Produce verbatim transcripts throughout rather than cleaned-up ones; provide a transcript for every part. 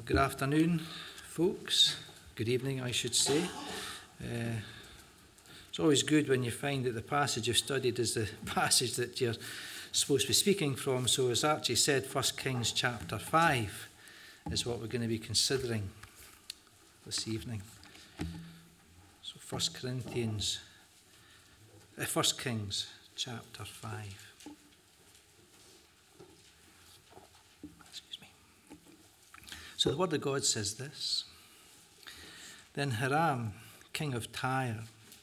Good afternoon, folks. Good evening, I should say. Uh, it's always good when you find that the passage you've studied is the passage that you're supposed to be speaking from. So as Archie said, First Kings chapter five is what we're going to be considering this evening. So First Corinthians, uh, First Kings chapter five. So the word of God says this: Then Hiram, king of Tyre,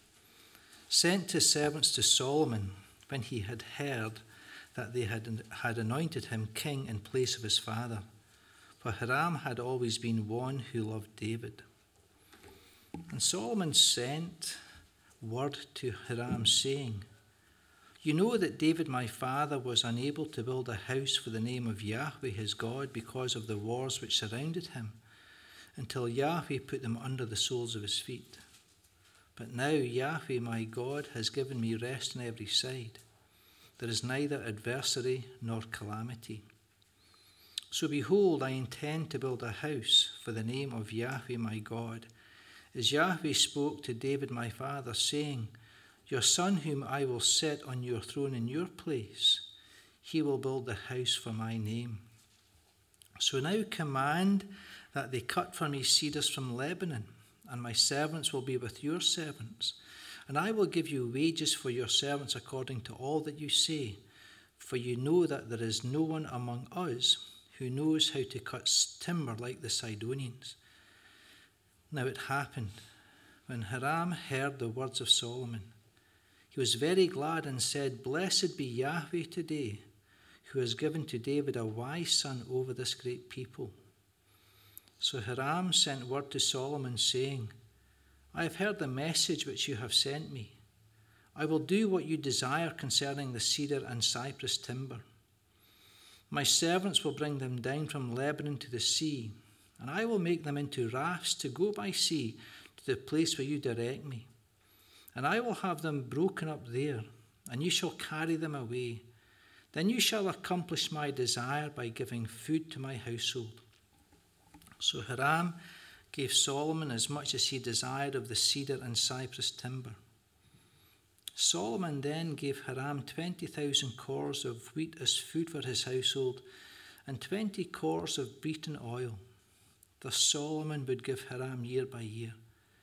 sent his servants to Solomon when he had heard that they had, had anointed him king in place of his father. For Hiram had always been one who loved David. And Solomon sent word to Hiram, saying, You know that David my father was unable to build a house for the name of Yahweh his God because of the wars which surrounded him, until Yahweh put them under the soles of his feet. But now Yahweh my God has given me rest on every side. There is neither adversary nor calamity. So behold, I intend to build a house for the name of Yahweh my God, as Yahweh spoke to David my father, saying, Your son whom I will set on your throne in your place, he will build the house for my name. So now command that they cut for me cedars from Lebanon, and my servants will be with your servants. And I will give you wages for your servants according to all that you say, for you know that there is no one among us who knows how to cut timber like the Sidonians. Now it happened, when Hiram heard the words of Solomon, he was very glad and said, Blessed be Yahweh today, who has given to David a wise son over this great people. So Hiram sent word to Solomon, saying, I have heard the message which you have sent me. I will do what you desire concerning the cedar and cypress timber. My servants will bring them down from Lebanon to the sea, and I will make them into rafts to go by sea to the place where you direct me. And I will have them broken up there, and you shall carry them away. Then you shall accomplish my desire by giving food to my household. So Hiram gave Solomon as much as he desired of the cedar and cypress timber. Solomon then gave Hiram twenty thousand cors of wheat as food for his household, and twenty cors of beaten oil. Thus Solomon would give Hiram year by year.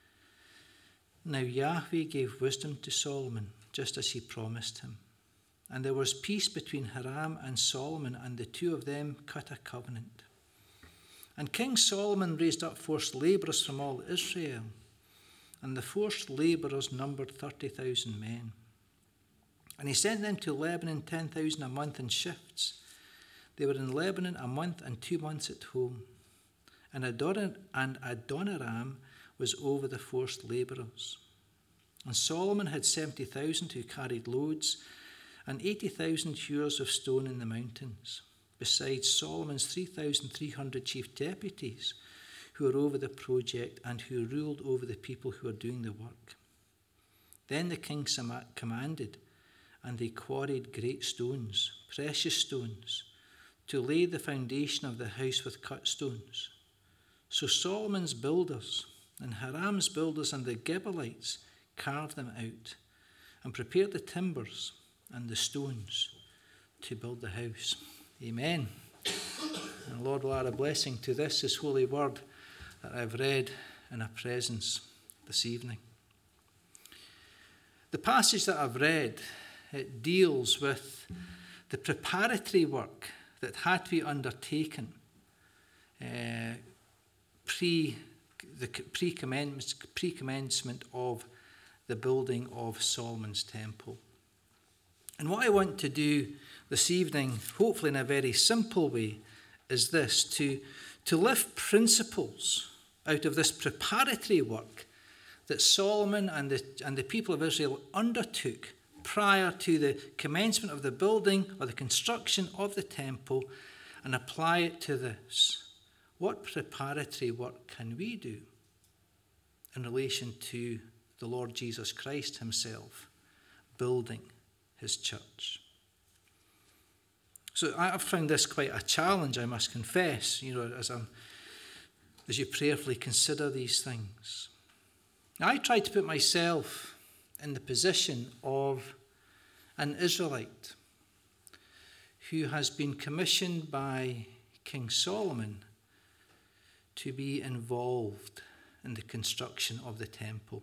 Now Yahweh gave wisdom to Solomon, just as he promised him. And there was peace between Hiram and Solomon, and the two of them cut a covenant. And King Solomon raised up forced labourers from all Israel, and the forced labourers numbered thirty thousand men. And he sent them to Lebanon, ten thousand a month in shifts. They were in Lebanon a month and two months at home. And Adon- and Adoniram was over the forced labourers. And Solomon had seventy thousand who carried loads, and eighty thousand hewers of stone in the mountains, besides Solomon's three thousand three hundred chief deputies who were over the project and who ruled over the people who were doing the work. Then the king commanded, and they quarried great stones, precious stones, to lay the foundation of the house with cut stones. So Solomon's builders and Hiram's builders and the Gibeonites carved them out and prepared the timbers and the stones to build the house. Amen. And the Lord will add a blessing to this, his holy word that I've read in our presence this evening. The passage that I've read, it deals with the preparatory work that had to be undertaken uh, pre the pre-commencement of the building of Solomon's temple. And what I want to do this evening, hopefully in a very simple way, is this, to, to lift principles out of this preparatory work that Solomon and the, and the people of Israel undertook prior to the commencement of the building or the construction of the temple, and apply it to this. What preparatory work can we do in relation to the Lord Jesus Christ himself building his church? So I've found this quite a challenge, I must confess, you know, as I'm as you prayerfully consider these things. I try to put myself in the position of an Israelite who has been commissioned by King Solomon to be involved in the construction of the temple.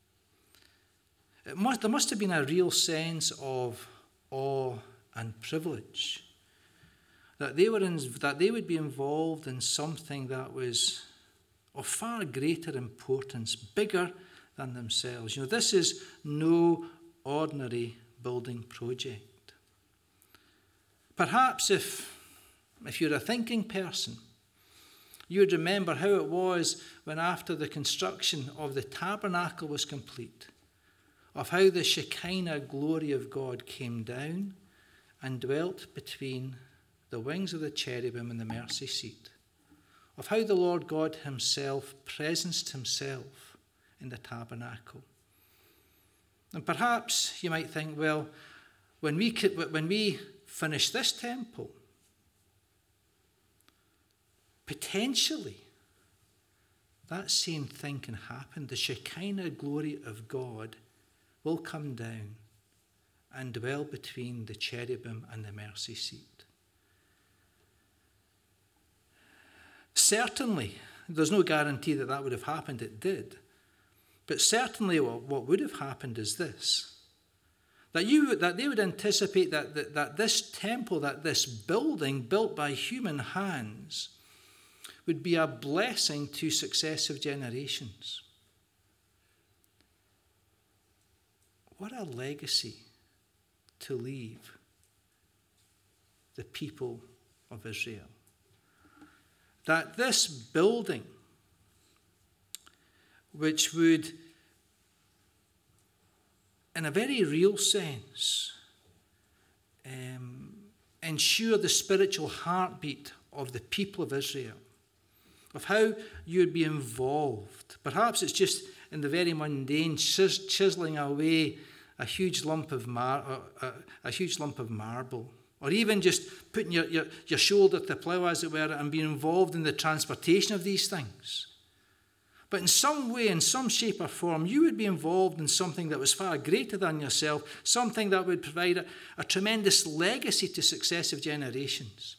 It must, there must have been a real sense of awe and privilege that they were in, that they would be involved in something that was of far greater importance, bigger than themselves. You know, this is no ordinary building project. Perhaps if, if you're a thinking person, you would remember how it was when after the construction of the tabernacle was complete, of how the Shekinah glory of God came down and dwelt between the wings of the cherubim and the mercy seat, of how the Lord God himself presenced himself in the tabernacle. And perhaps you might think, well, when we, when we finish this temple, potentially that same thing can happen. The Shekinah glory of God will come down and dwell between the cherubim and the mercy seat. Certainly, there's no guarantee that that would have happened. It did. But certainly what would have happened is this, that, you, that they would anticipate that, that, that this temple, that this building built by human hands would be a blessing to successive generations. What a legacy to leave the people of Israel. That this building, which would, in a very real sense, um, ensure the spiritual heartbeat of the people of Israel, of how you would be involved. Perhaps it's just in the very mundane, chis- chiseling away a huge lump of mar- a, a, a huge lump of marble, or even just putting your, your, your shoulder to the plough, as it were, and being involved in the transportation of these things. But in some way, in some shape or form, you would be involved in something that was far greater than yourself, something that would provide a, a tremendous legacy to successive generations.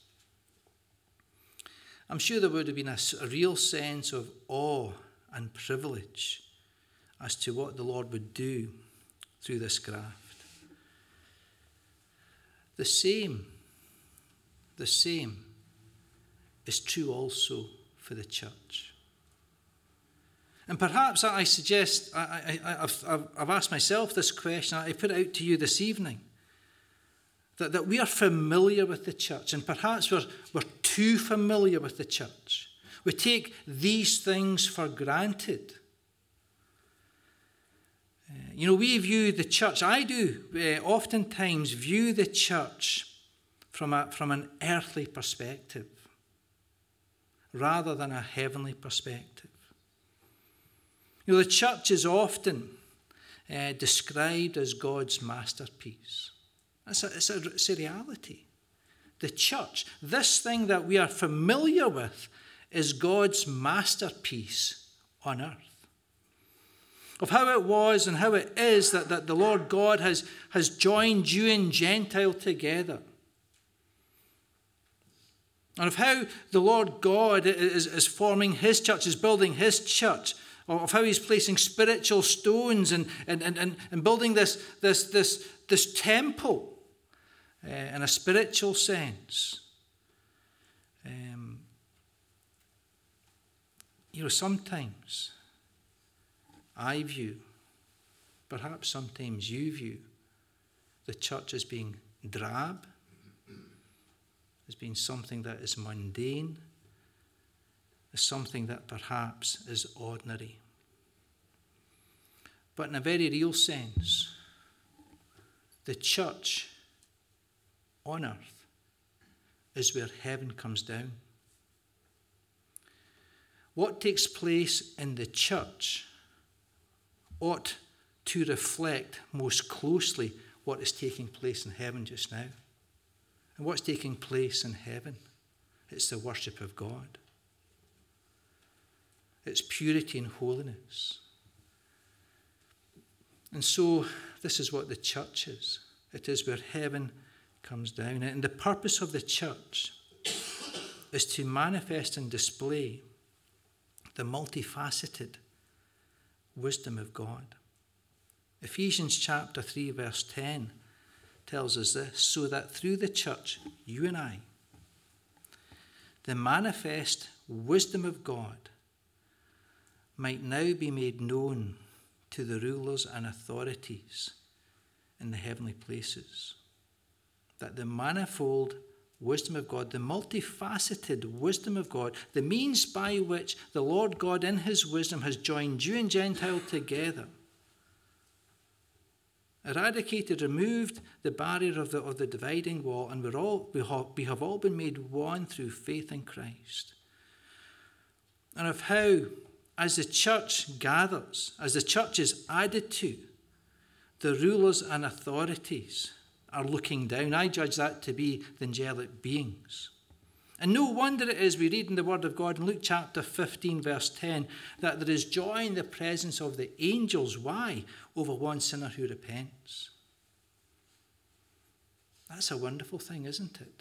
I'm sure there would have been a, a real sense of awe and privilege as to what the Lord would do through this graft. The same, the same is true also for the church. And perhaps I suggest, I, I, I've, I've asked myself this question, I put it out to you this evening, that, that we are familiar with the church, and perhaps we're, we're too familiar with the church. We take these things for granted. Uh, you know, we view the church, I do uh, oftentimes view the church from, a, from an earthly perspective rather than a heavenly perspective. You know, the church is often uh, described as God's masterpiece. It's a, it's, a, it's a reality. The church, this thing that we are familiar with, is God's masterpiece on earth. Of how it was and how it is that, that the Lord God has, has joined Jew and Gentile together. And of how the Lord God is, is forming his church, is building his church. Of how he's placing spiritual stones and, and, and, and building this, this, this, this temple uh, in a spiritual sense. Um, you know, sometimes I view, perhaps sometimes you view, the church as being drab, as being something that is mundane, as something that perhaps is ordinary. But in a very real sense, the church on earth is where heaven comes down. What takes place in the church ought to reflect most closely what is taking place in heaven just now. And what's taking place in heaven? It's the worship of God. its purity and holiness. And so this is what the church is. It is where heaven comes down. And the purpose of the church is to manifest and display the multifaceted wisdom of God. Ephesians chapter three verse ten tells us this, so that through the church, you and I, the manifest wisdom of God might now be made known to the rulers and authorities in the heavenly places. That the manifold wisdom of God, the multifaceted wisdom of God, the means by which the Lord God in his wisdom has joined Jew and Gentile together, eradicated, removed the barrier of the, of the dividing wall, and we're all, we, have, we have all been made one through faith in Christ. And of how, as the church gathers, as the church is added to, the rulers and authorities are looking down. I judge that to be the angelic beings. And no wonder it is we read in the Word of God in Luke chapter fifteen verse ten that there is joy in the presence of the angels. Why? Over one sinner who repents. That's a wonderful thing, isn't it?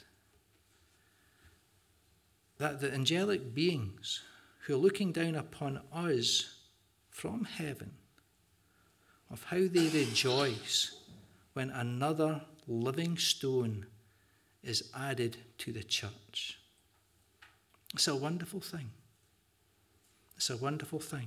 That the angelic beings who are looking down upon us from heaven, of how they rejoice when another living stone is added to the church. It's a wonderful thing. It's a wonderful thing.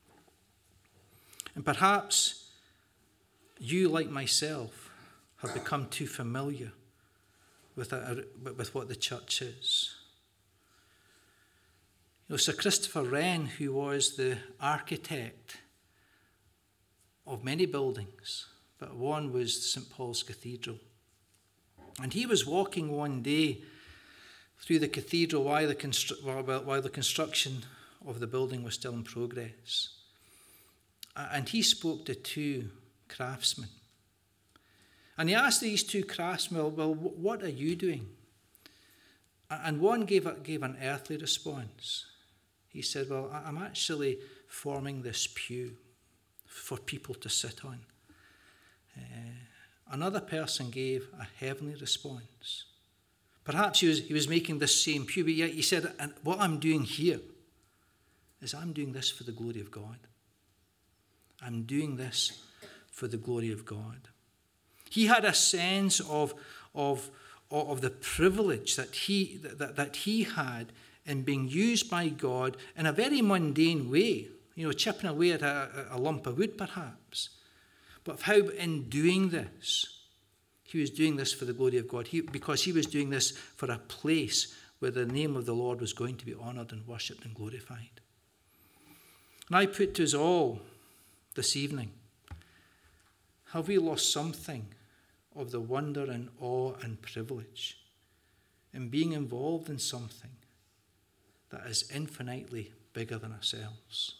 And perhaps you, like myself, have become too familiar with, a, with what the church is. You know, Sir Christopher Wren, who was the architect of many buildings, but one was Saint Paul's Cathedral. And he was walking one day through the cathedral while the, constru- while, while the construction of the building was still in progress. And he spoke to two craftsmen. And he asked these two craftsmen, well, what are you doing? And one gave, a, gave an earthly response. He said, well, I'm actually forming this pew for people to sit on. Uh, another person gave a heavenly response. Perhaps he was, he was making this same pew, but yet he said, and what I'm doing here is I'm doing this for the glory of God. I'm doing this for the glory of God. He had a sense of, of, of the privilege that he, that, that he had in being used by God in a very mundane way, you know, chipping away at a, a lump of wood perhaps. But how in doing this, he was doing this for the glory of God, he, because he was doing this for a place where the name of the Lord was going to be honoured and worshipped and glorified. And I put to us all this evening, have we lost something of the wonder and awe and privilege in being involved in something that is infinitely bigger than ourselves?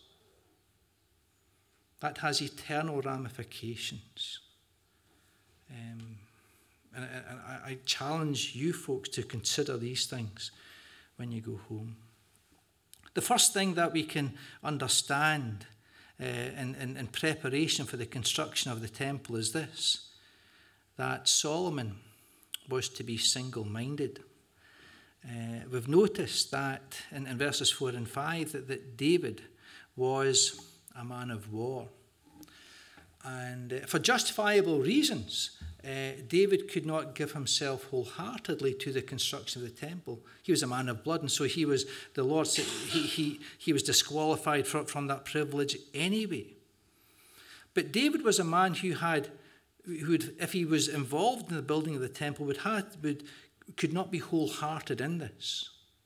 That has eternal ramifications. Um, and and I, I challenge you folks to consider these things when you go home. The first thing that we can understand uh, in, in, in preparation for the construction of the temple is this, that Solomon was to be single-minded. Uh, we've noticed that in, in verses four and five that, that David was a man of war. And uh, for justifiable reasons, uh, David could not give himself wholeheartedly to the construction of the temple. He was a man of blood, and so he was, the Lord said, he, he, he was disqualified from, from that privilege anyway. But David was a man who had, who would, if he was involved in the building of the temple, would have, would, could not be wholehearted in this.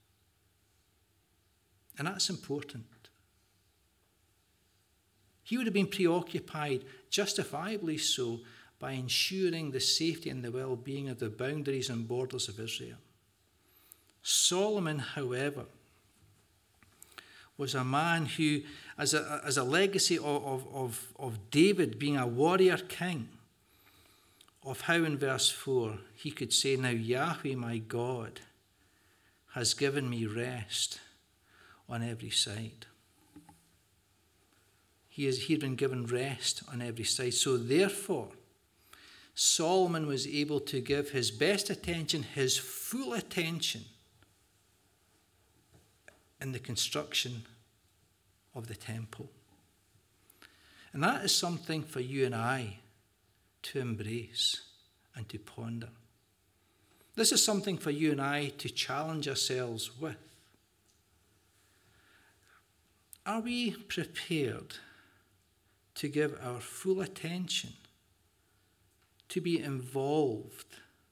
And that's important. He would have been preoccupied, justifiably so, by ensuring the safety and the well-being of the boundaries and borders of Israel. Solomon, however, was a man who, as a, as a legacy of, of, of David being a warrior king, of how in verse four he could say, now Yahweh my God has given me rest on every side. he is, he had been given rest on every side. So therefore, Solomon was able to give his best attention, his full attention, in the construction of the temple. And that is something for you and I to embrace and to ponder. This is something for you and I to challenge ourselves with. Are we prepared to give our full attention, to be involved,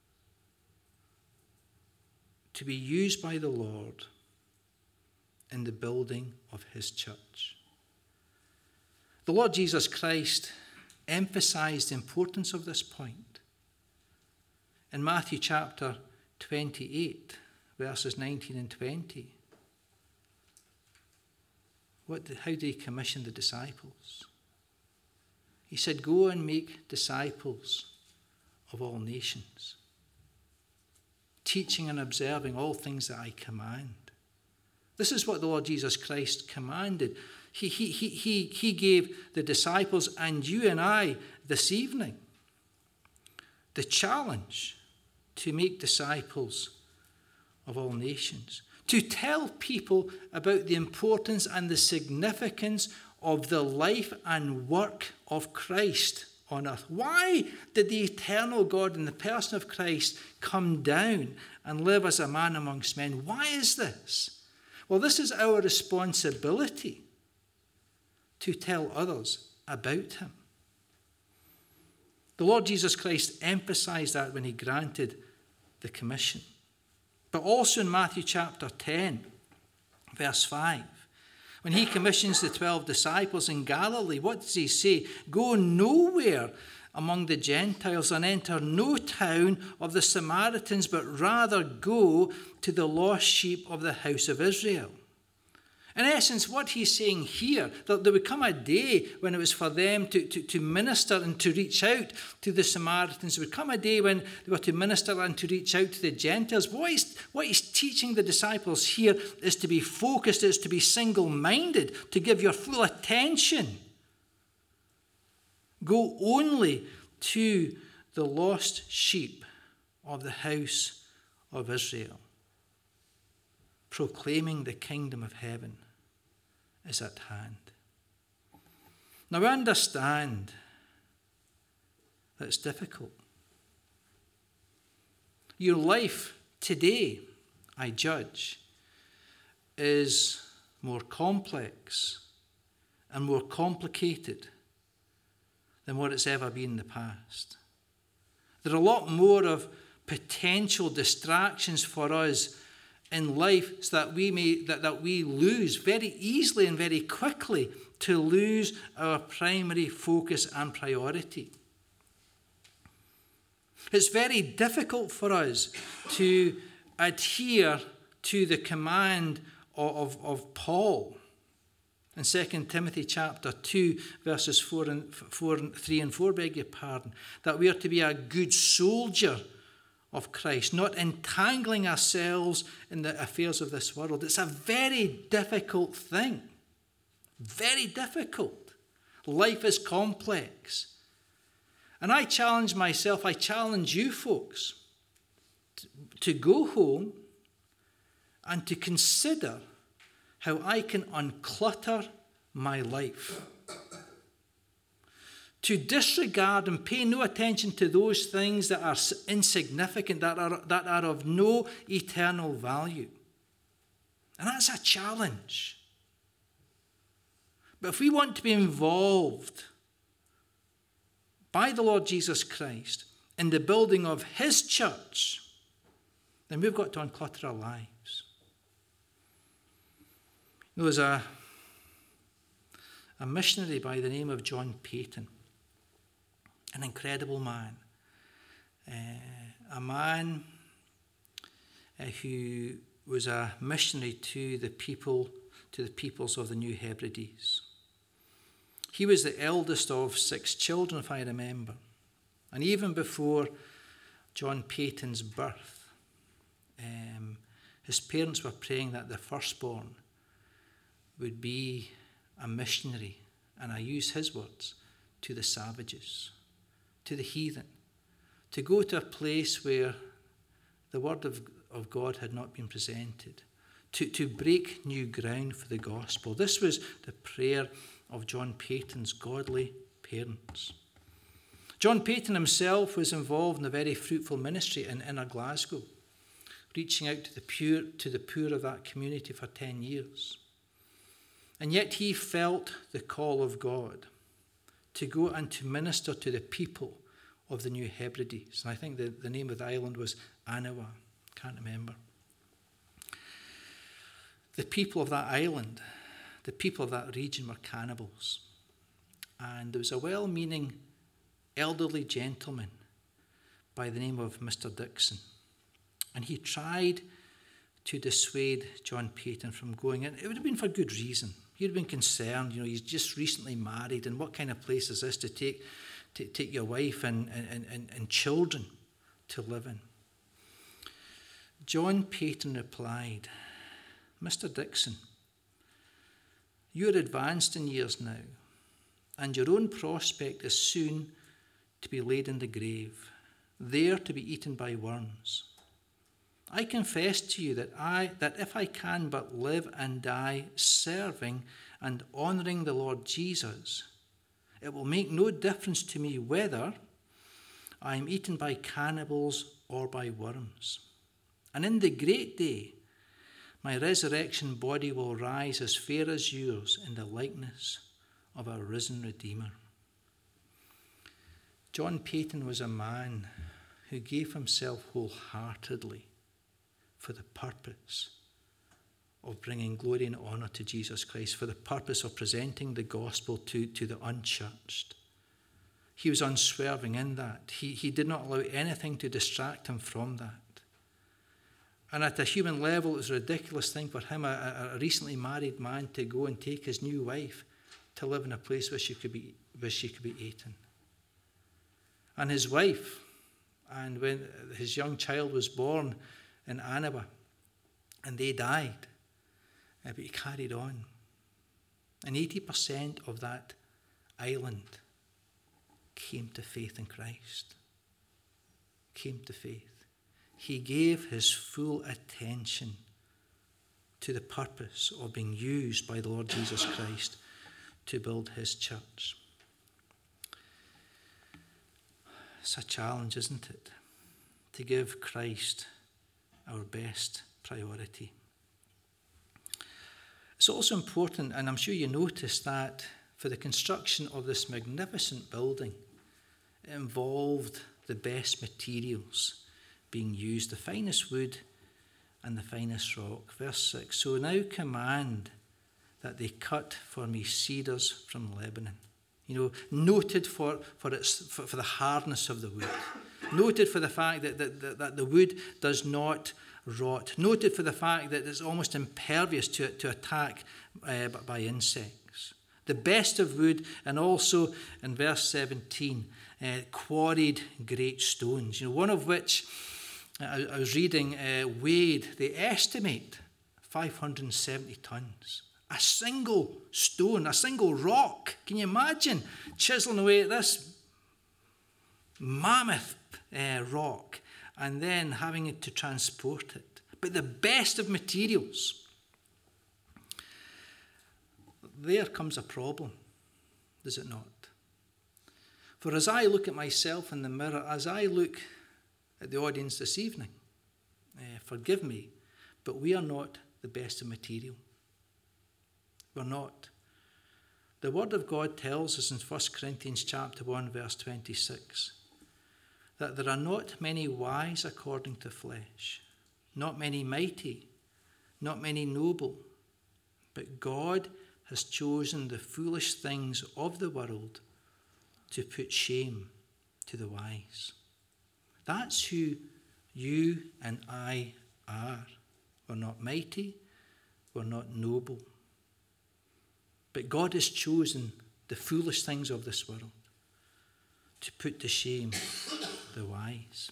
to be used by the Lord in the building of his church? The Lord Jesus Christ emphasized the importance of this point in Matthew chapter twenty-eight, verses nineteen and twenty. What, how did he commission the disciples? He said, "Go and make disciples of all nations, teaching and observing all things that I command." This is what the Lord Jesus Christ commanded. He, he, he, he, he gave the disciples and you and I this evening the challenge to make disciples of all nations, to tell people about the importance and the significance of the life and work of Christ on earth. Why did the eternal God in the person of Christ come down and live as a man amongst men? Why is this? Well, this is our responsibility to tell others about him. The Lord Jesus Christ emphasized that when he granted the commission. But also in Matthew chapter ten, verse five, when he commissions the twelve disciples in Galilee, what does he say? "Go nowhere among the Gentiles and enter no town of the Samaritans, but rather go to the lost sheep of the house of Israel." In essence, what he's saying here, that there would come a day when it was for them to, to, to minister and to reach out to the Samaritans. There would come a day when they were to minister and to reach out to the Gentiles. But what he's, what he's teaching the disciples here is to be focused, is to be single-minded, to give your full attention. Go only to the lost sheep of the house of Israel, proclaiming the kingdom of heaven is at hand. Now, I understand that it's difficult. Your life today, I judge, is more complex and more complicated than what it's ever been in the past. There are a lot more of potential distractions for us in life, so that we may that, that we lose very easily and very quickly to lose our primary focus and priority. It's very difficult for us to adhere to the command of, of, of Paul in Second Timothy chapter two, verses four and four and three and four, beg your pardon, that we are to be a good soldier of Christ, not entangling ourselves in the affairs of this world. It's a very difficult thing. Very difficult. Life is complex. And I challenge myself, I challenge you folks, to, to go home and to consider how I can unclutter my life. To disregard and pay no attention to those things that are insignificant, that are, that are of no eternal value. And that's a challenge. But if we want to be involved by the Lord Jesus Christ in the building of his church, then we've got to unclutter our lives. There was a, a missionary by the name of John Paton. An incredible man, uh, a man uh, who was a missionary to the people, to the peoples of the New Hebrides. He was the eldest of six children, if I remember, and even before John Paton's birth, um, his parents were praying that the firstborn would be a missionary and I use his words, to the savages, to the heathen, to go to a place where the word of, of God had not been presented, to, to break new ground for the gospel. This was the prayer of John Paton's godly parents. John Paton himself was involved in a very fruitful ministry in inner Glasgow, reaching out to the pure, to the poor of that community for ten years. And yet he felt the call of God to go and to minister to the people of the New Hebrides. And I think the, the name of the island was Anawa. Can't remember. The people of that island, the people of that region were cannibals. And there was a well-meaning elderly gentleman by the name of Mister Dixon. And he tried to dissuade John Paton from going in. It would have been for good reason. He'd have been concerned, you know, he's just recently married, and what kind of place is this to take to take your wife and, and, and, and children to live in? John Paton replied, Mister Dixon, you are advanced in years now, and your own prospect is soon to be laid in the grave, there to be eaten by worms. I confess to you that I that if I can but live and die serving and honouring the Lord Jesus, it will make no difference to me whether I am eaten by cannibals or by worms. And in the great day, my resurrection body will rise as fair as yours in the likeness of our risen Redeemer. John Paton was a man who gave himself wholeheartedly for the purpose of bringing glory and honour to Jesus Christ, for the purpose of presenting the gospel to, to the unchurched. He was unswerving in that. He, he did not allow anything to distract him from that. And at a human level, it was a ridiculous thing for him, a, a recently married man, to go and take his new wife to live in a place where she could be, where she could be eaten. And his wife, and when his young child was born in Anawa, and they died, uh, but he carried on. And eighty percent of that island came to faith in Christ. Came to faith. He gave his full attention to the purpose of being used by the Lord Jesus Christ to build his church. It's a challenge, isn't it? To give Christ our best priority. It's also important, and I'm sure you noticed that for the construction of this magnificent building, it involved the best materials being used, the finest wood and the finest rock. Verse six, so now command that they cut for me cedars from Lebanon. You know, noted for, for, its, for, for the hardness of the wood. Noted for the fact that, that, that, that the wood does not rot. Noted for the fact that it's almost impervious to, to attack uh, by insects. The best of wood, and also in verse seventeen, uh, quarried great stones. You know, one of which, uh, I, I was reading, uh, weighed, they estimate, five hundred seventy tons. A single stone, a single rock. Can you imagine chiseling away at this mammoth uh, rock and then having it to transport it? But the best of materials. There comes a problem, does it not? For as I look at myself in the mirror, as I look at the audience this evening, uh, forgive me, but we are not the best of material. We're not. The Word of God tells us in First Corinthians chapter one, verse twenty-six, that there are not many wise according to flesh, not many mighty, not many noble, but God has chosen the foolish things of the world to put shame to the wise. That's who you and I are. We're not mighty, we're not noble. But God has chosen the foolish things of this world to put to shame the wise.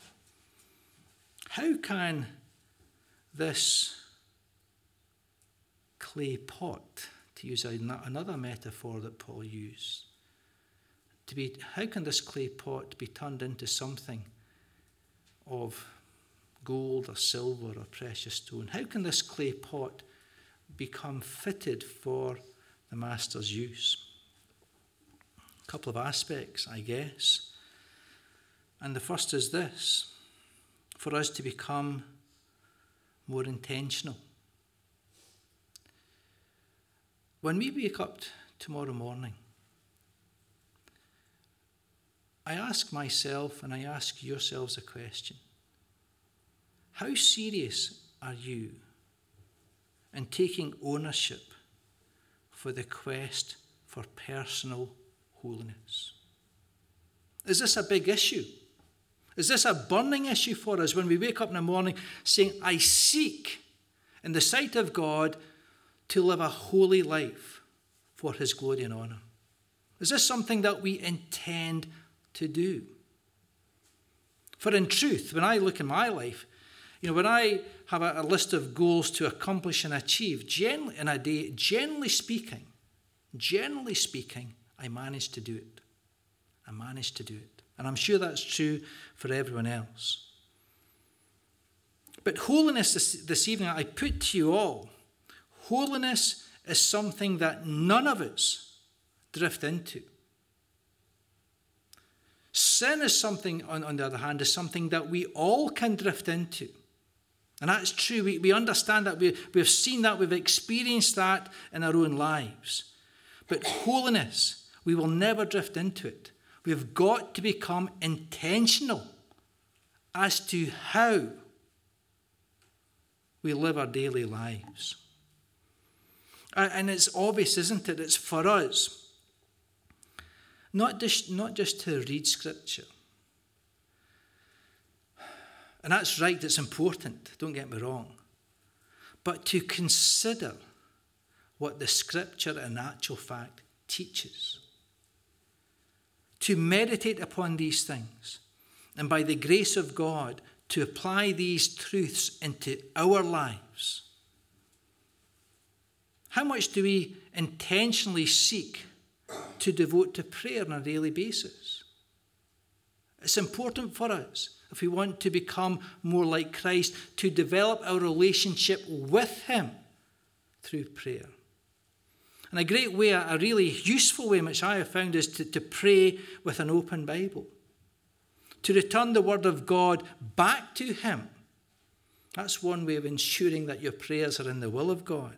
How can this clay pot, to use another metaphor that Paul used, to be, how can this clay pot be turned into something of gold or silver or precious stone? How can this clay pot become fitted for the master's use? A couple of aspects, I guess. And the first is this: for us to become more intentional. When we wake up t- tomorrow morning, I ask myself and I ask yourselves a question. How serious are you in taking ownership for the quest for personal holiness? Is this a big issue? Is this a burning issue for us when we wake up in the morning saying, I seek in the sight of God to live a holy life for his glory and honour? Is this something that we intend to do? For in truth, when I look in my life, you know, when I have a, a list of goals to accomplish and achieve generally in a day, generally speaking, generally speaking, I manage to do it. I manage to do it. And I'm sure that's true for everyone else. But holiness this, this evening, I put to you all, holiness is something that none of us drift into. Sin is something, on, on the other hand, is something that we all can drift into. And that's true. We, we understand that. We, we've seen that. We've experienced that in our own lives. But holiness, we will never drift into it. We've got to become intentional as to how we live our daily lives. And it's obvious, isn't it? It's for us. Not just, not just to read Scripture. And that's right, it's important, don't get me wrong. But to consider what the Scripture in actual fact teaches. To meditate upon these things, and by the grace of God, to apply these truths into our lives. How much do we intentionally seek to devote to prayer on a daily basis? It's important for us, if we want to become more like Christ, to develop our relationship with him through prayer. And a great way, a really useful way, which I have found, is to, to pray with an open Bible. To return the word of God back to him. That's one way of ensuring that your prayers are in the will of God.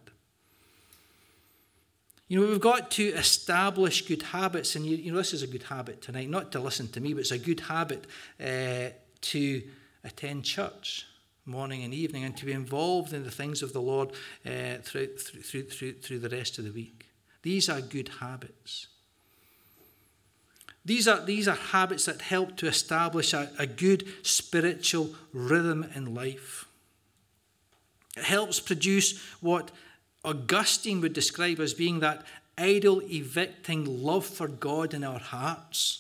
You know, we've got to establish good habits, and you, you know, this is a good habit tonight, not to listen to me, but it's a good habit uh, to attend church morning and evening, and to be involved in the things of the Lord uh, through, through, through, through the rest of the week. These are good habits. These are, these are habits that help to establish a, a good spiritual rhythm in life. It helps produce what Augustine would describe as being that idol evicting love for God in our hearts.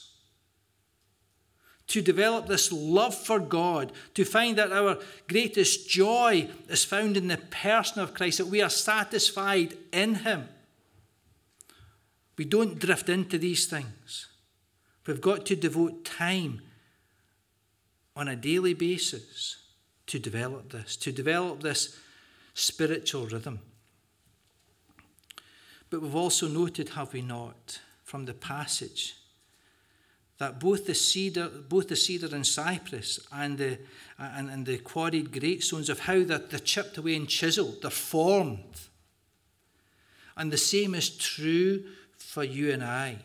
To develop this love for God, to find that our greatest joy is found in the person of Christ, that we are satisfied in him. We don't drift into these things. We've got to devote time on a daily basis to develop this, to develop this spiritual rhythm. But we've also noted, have we not, from the passage, that both the cedar, both the cedar and cypress and the and, and the quarried great stones, of how that they're chipped away and chiseled, they're formed. And the same is true for you and I.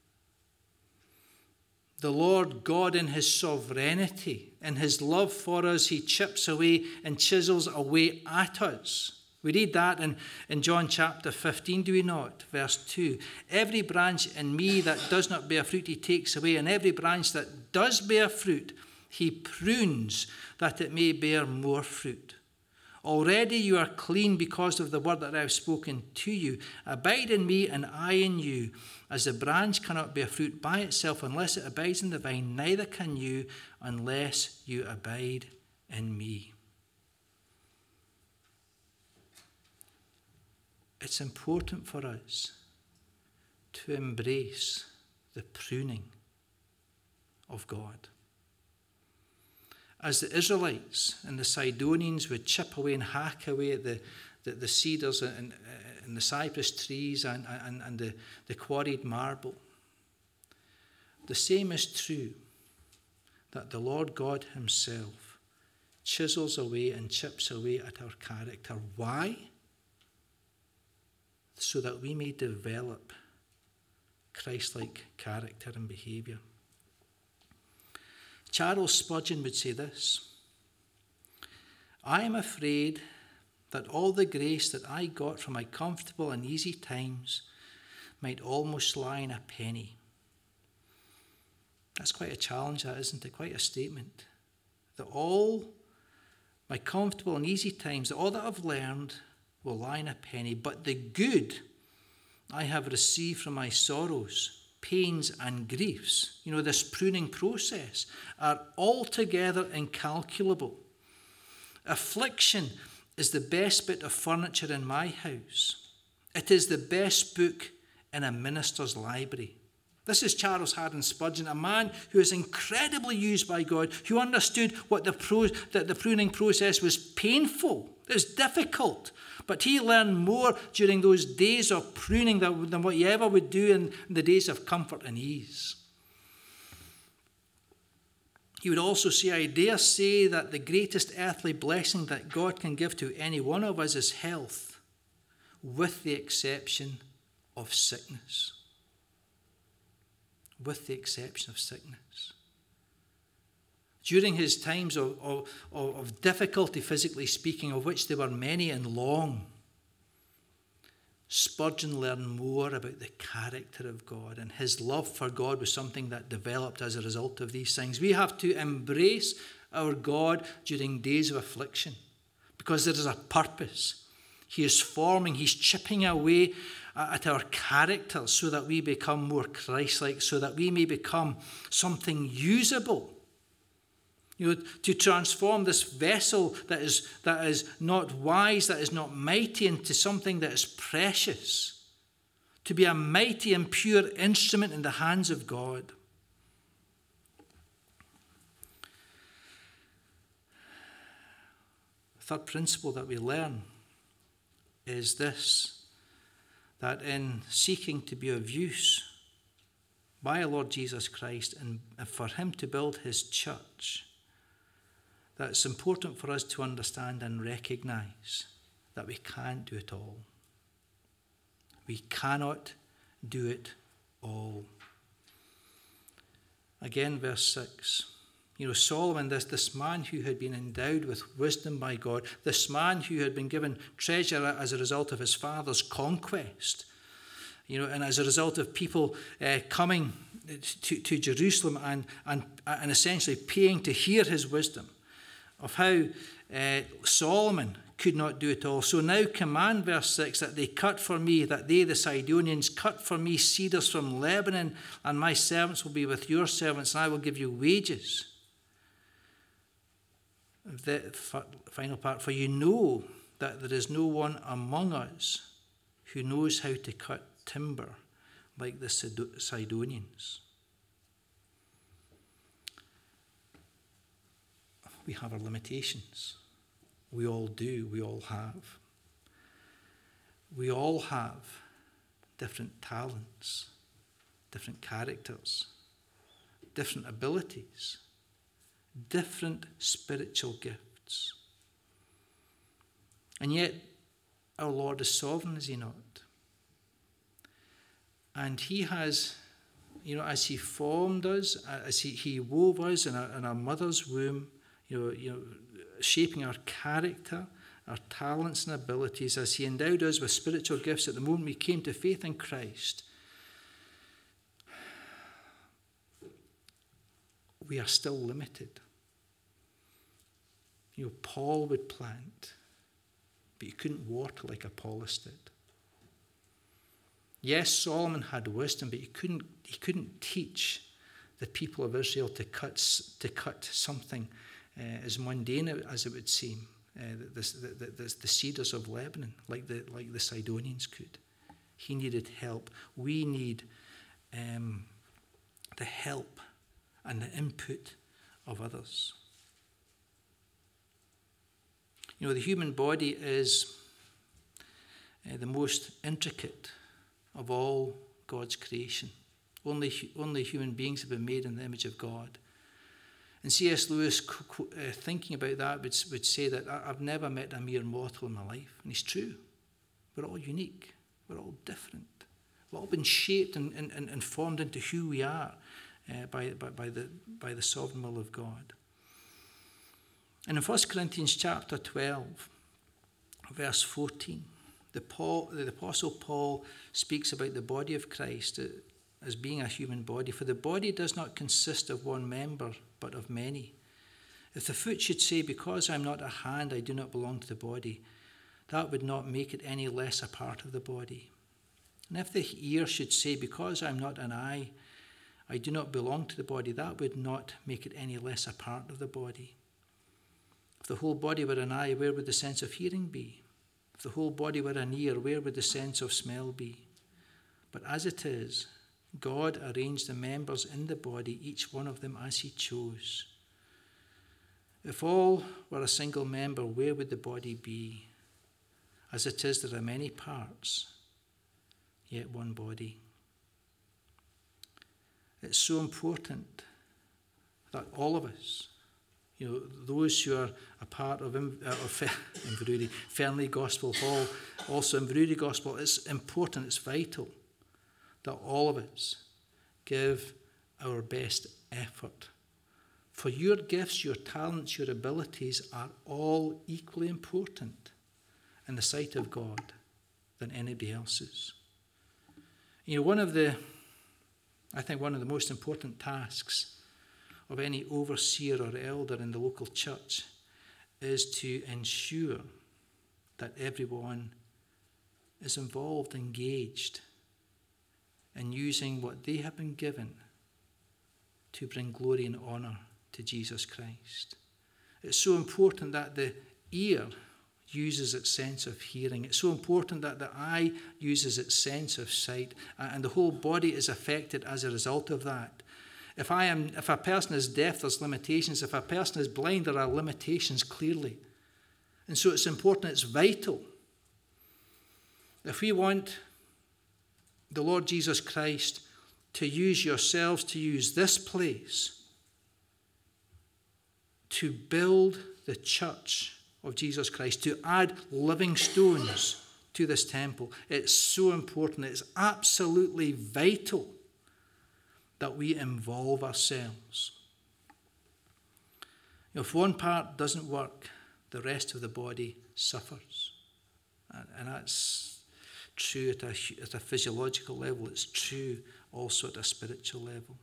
The Lord God, in his sovereignty, in his love for us, he chips away and chisels away at us. We read that in, in John chapter fifteen, do we not? Verse two. Every branch in me that does not bear fruit, he takes away, and every branch that does bear fruit, he prunes, that it may bear more fruit. Already you are clean because of the word that I have spoken to you. Abide in me, and I in you. As the branch cannot bear fruit by itself unless it abides in the vine, neither can you unless you abide in me. it's important for us to embrace the pruning of God. As the Israelites and the Sidonians would chip away and hack away at the, the, the cedars and, and the cypress trees and, and, and the, the quarried marble, the same is true that the Lord God himself chisels away and chips away at our character. Why? So that we may develop Christ-like character and behaviour. Charles Spurgeon would say this: I am afraid that all the grace that I got from my comfortable and easy times might almost lie in a penny. That's quite a challenge, that, isn't it? Quite a statement. That all my comfortable and easy times, that all that I've learned will lie in a penny, but the good I have received from my sorrows, pains and griefs, you know, this pruning process, are altogether incalculable. Affliction is the best bit of furniture in my house. It is the best book in a minister's library. This is Charles Haddon Spurgeon, a man who is incredibly used by God, who understood what the pro- that the pruning process was painful, it was difficult, but he learned more during those days of pruning than, than what he ever would do in the days of comfort and ease. He would also say, I dare say that the greatest earthly blessing that God can give to any one of us is health, with the exception of sickness. With the exception of sickness. During his times of, of, of difficulty, physically speaking, of which there were many and long, Spurgeon learned more about the character of God, and his love for God was something that developed as a result of these things. We have to embrace our God during days of affliction because there is a purpose. He is forming, he's chipping away at our character so that we become more Christ-like, so that we may become something usable. You know, to transform this vessel that is, that is not wise, that is not mighty, into something that is precious. To be a mighty and pure instrument in the hands of God. The third principle that we learn is this, that in seeking to be of use by our Lord Jesus Christ and for him to build his church, that it's important for us to understand and recognize that we can't do it all. We cannot do it all. Again, verse six. You know, Solomon, this, this man who had been endowed with wisdom by God, this man who had been given treasure as a result of his father's conquest, you know, and as a result of people uh, coming to, to Jerusalem and, and, and essentially paying to hear his wisdom, of how uh, Solomon could not do it all. So now command, verse six, that they cut for me, that they, the Sidonians, cut for me cedars from Lebanon, and my servants will be with your servants, and I will give you wages. The final part, for you know that there is no one among us who knows how to cut timber like the Sidonians. We have our limitations. We all do. We all have. We all have different talents, different characters, different abilities, different spiritual gifts. And yet, our Lord is sovereign, is he not? And he has, you know, as he formed us, as he, he wove us in our, in our mother's womb, you know, you know, shaping our character, our talents and abilities, as he endowed us with spiritual gifts at the moment we came to faith in Christ, we are still limited. You know, Paul would plant, but he couldn't water like Apollos did. Yes, Solomon had wisdom, but he couldn't, he couldn't teach the people of Israel to cut, to cut something Uh, as mundane as it would seem. uh, the, the, the, the cedars of Lebanon, like the, like the Sidonians could. He needed help. We need um, the help and the input of others. You know, the human body is uh, the most intricate of all God's creation. Only, only human beings have been made in the image of God. And C S Lewis, uh, thinking about that, would, would say that I've never met a mere mortal in my life. And he's true. We're all unique. We're all different. We've all been shaped and, and, and formed into who we are uh, by, by, by, the, by the sovereign will of God. And in First Corinthians chapter twelve, verse fourteen, the, Paul, the Apostle Paul speaks about the body of Christ as being a human body. For the body does not consist of one member, but of many. If the foot should say, because I'm not a hand, I do not belong to the body, that would not make it any less a part of the body. And if the ear should say, because I'm not an eye, I do not belong to the body, that would not make it any less a part of the body. If the whole body were an eye, where would the sense of hearing be? If the whole body were an ear, where would the sense of smell be? But as it is, God arranged the members in the body, each one of them as he chose. If all were a single member, where would the body be? As it is, there are many parts, yet one body. It's so important that all of us, you know, those who are a part of, of Inverurie, Fernley Gospel Hall, also Inverurie Gospel, it's important, it's vital that all of us give our best effort. For your gifts, your talents, your abilities are all equally important in the sight of God than anybody else's. You know, one of the, I think one of the most important tasks of any overseer or elder in the local church is to ensure that everyone is involved, engaged in using what they have been given to bring glory and honour to Jesus Christ. It's so important that the ear uses its sense of hearing. It's so important that the eye uses its sense of sight, and the whole body is affected as a result of that. If I am, if a person is deaf, there's limitations. If a person is blind, there are limitations clearly. And so it's important, it's vital. If we want the Lord Jesus Christ to use yourselves, to use this place, to build the church of Jesus Christ, to add living stones to this temple, it's so important, it's absolutely vital that we involve ourselves. You know, if one part doesn't work, the rest of the body suffers. And, and that's true at a, at a physiological level. It's true also at a spiritual level.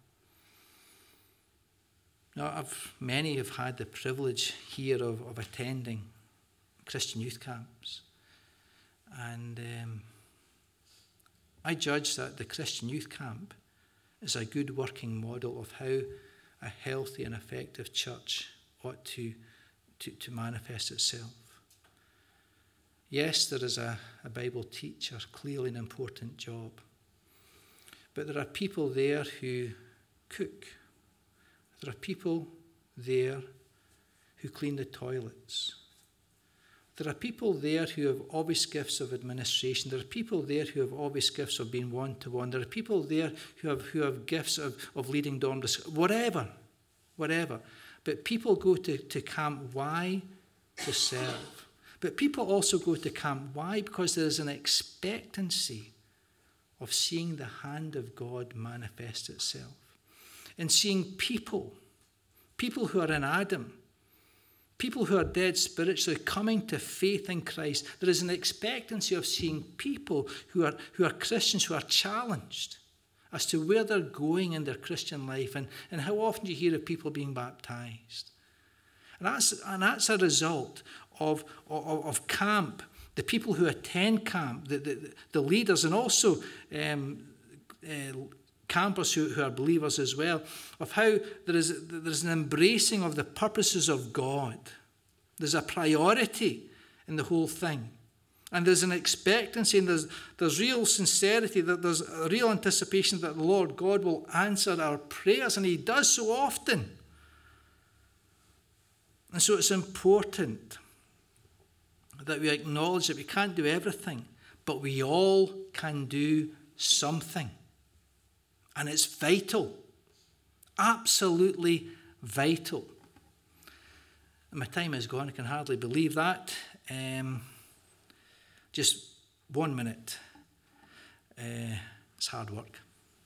Now, I've, many have had the privilege here of, of attending Christian youth camps. And um, I judge that the Christian youth camp is a good working model of how a healthy and effective church ought to, to, to manifest itself. Yes, there is a, a Bible teacher, clearly an important job. But there are people there who cook. There are people there who clean the toilets. There are people there who have obvious gifts of administration. There are people there who have obvious gifts of being one-to-one. There are people there who have who have gifts of, of leading dorm discussions. Whatever, whatever. But people go to, to camp, why? To serve. But people also go to camp, why? Because there is an expectancy of seeing the hand of God manifest itself. And seeing people, people who are in Adam, people who are dead spiritually, coming to faith in Christ. There is an expectancy of seeing people who are, who are Christians, who are challenged as to where they're going in their Christian life, and, and how often you hear of people being baptized. And that's, and that's a result of, of, of camp, the people who attend camp, the, the, the leaders, and also um, uh, campers who, who are believers as well, of how there is, there is an embracing of the purposes of God. There's a priority in the whole thing. And there's an expectancy, and there's, there's real sincerity, that there's a real anticipation that the Lord God will answer our prayers, and he does so often. And so it's important that we acknowledge that we can't do everything, but we all can do something. And it's vital. Absolutely vital. And my time is gone. I can hardly believe that. Um, just one minute. Uh, it's hard work.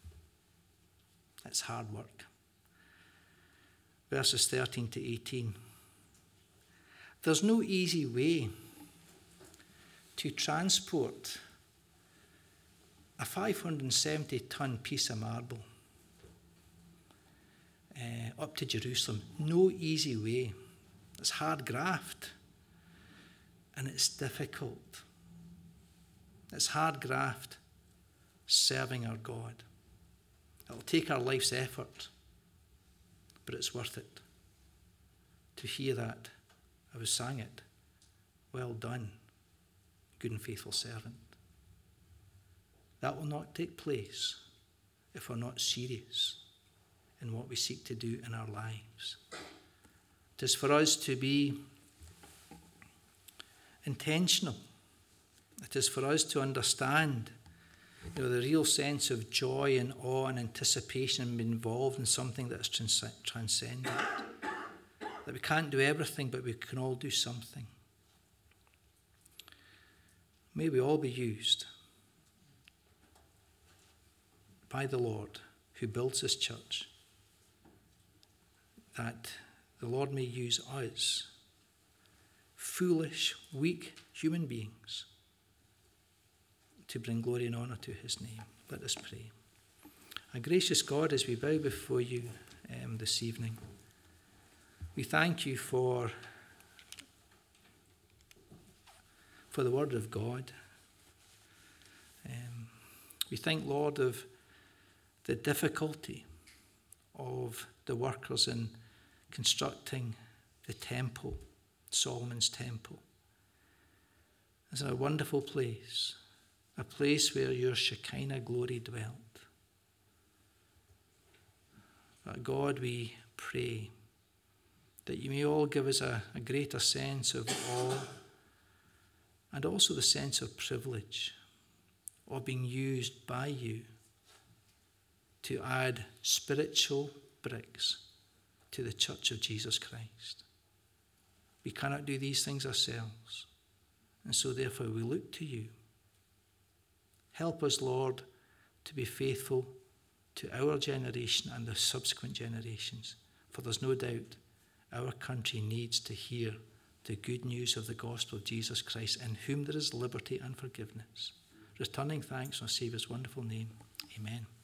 It's hard work. Verses thirteen to eighteen. There's no easy way to transport a five hundred seventy ton piece of marble uh, up to Jerusalem. No easy way. It's hard graft, and it's difficult. It's hard graft serving our God. It'll take our life's effort, but it's worth it. To hear that, I was sang it. Well done, good and faithful servant. That will not take place if we're not serious in what we seek to do in our lives. It is for us to be intentional. It is for us to understand, you know, the real sense of joy and awe and anticipation and be involved in something that's trans- transcendent. That we can't do everything, but we can all do something. May we all be used by the Lord who builds this church, that the Lord may use us, foolish, weak human beings, to bring glory and honour to his name. Let us pray. Our gracious God, as we bow before you um, this evening, we thank you for, for the word of God. Um, we thank, Lord, of the difficulty of the workers in constructing the temple, Solomon's temple. It's a wonderful place, a place where your Shekinah glory dwelt. But God, we pray that you may all give us a, a greater sense of awe and also the sense of privilege of being used by you to add spiritual bricks to the church of Jesus Christ. We cannot do these things ourselves, and so therefore we look to you. Help us, Lord, to be faithful to our generation and the subsequent generations, for there's no doubt our country needs to hear the good news of the gospel of Jesus Christ, in whom there is liberty and forgiveness. Returning thanks in our Saviour's wonderful name. Amen.